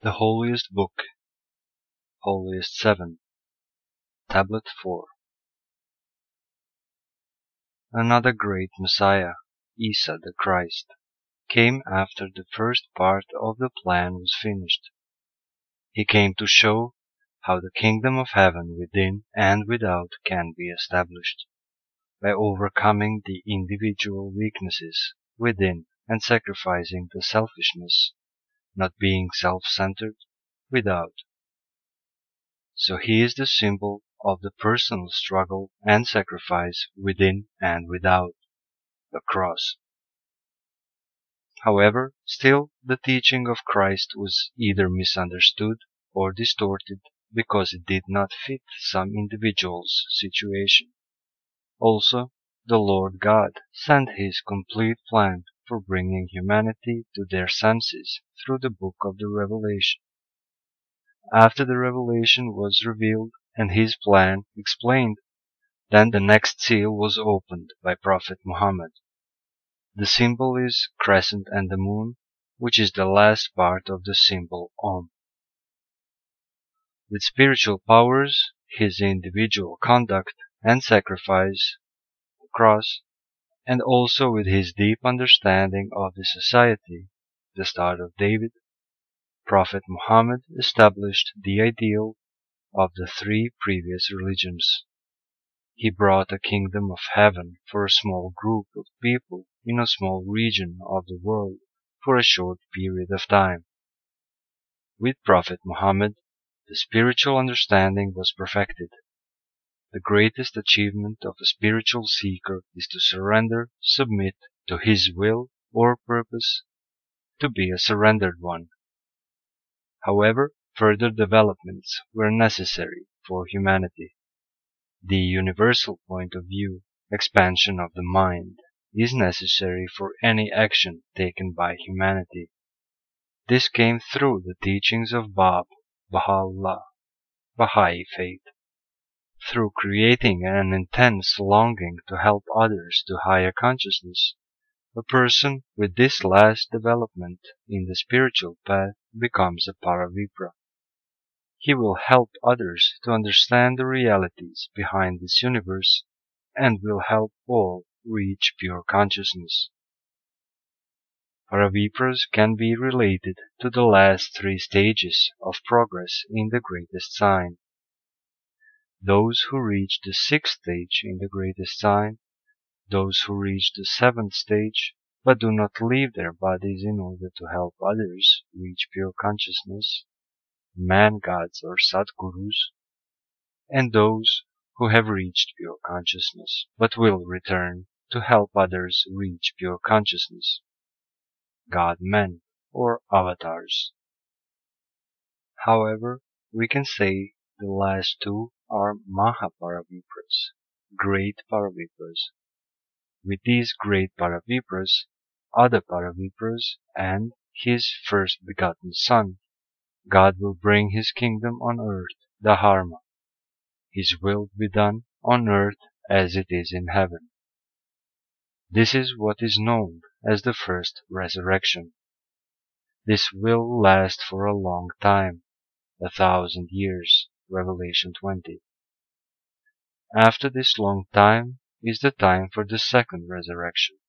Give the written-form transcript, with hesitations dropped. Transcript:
The Holiest Book, Holiest 7, Tablet 4. Another great Messiah, Isa the Christ, came after the first part of the plan was finished. He came to show how the kingdom of heaven within and without can be established, by overcoming the individual weaknesses within and sacrificing the selfishness, not being self-centered, without. So he is the symbol of the personal struggle and sacrifice within and without, the cross. However, still the teaching of Christ was either misunderstood or distorted because it did not fit some individual's situation. Also, the Lord God sent His complete plan for bringing humanity to their senses through the book of the Revelation. After the revelation was revealed and His plan explained, then the next seal was opened by Prophet Muhammad. The symbol is crescent and the moon, which is the last part of the symbol Om. With spiritual powers, his individual conduct and sacrifice, the cross, and also with his deep understanding of the society, the Star of David, Prophet Muhammad established the ideal of the three previous religions. He brought a kingdom of heaven for a small group of people in a small region of the world for a short period of time. With Prophet Muhammad, the spiritual understanding was perfected. The greatest achievement of a spiritual seeker is to surrender, submit to his will or purpose, to be a surrendered one. However, further developments were necessary for humanity. The universal point of view, expansion of the mind, is necessary for any action taken by humanity. This came through the teachings of Bab, Baha'u'llah, Baha'i faith. Through creating an intense longing to help others to higher consciousness, a person with this last development in the spiritual path becomes a Paravipra. He will help others to understand the realities behind this universe and will help all reach pure consciousness. Paravipras can be related to the last three stages of progress in the greatest sign. Those who reach the sixth stage in the greatest sign, those who reach the seventh stage but do not leave their bodies in order to help others reach pure consciousness, man-gods or Sadgurus, and those who have reached pure consciousness but will return to help others reach pure consciousness, God-men or avatars. However, we can say the last two are Mahaparavipras, great Paravipras. With these great Paravipras, other Paravipras, and His first begotten Son, God will bring His kingdom on earth, the Dharma. His will be done on earth as it is in heaven. This is what is known as the first resurrection. This will last for a long time, 1,000 years, Revelation 20. After this long time is the time for the second resurrection,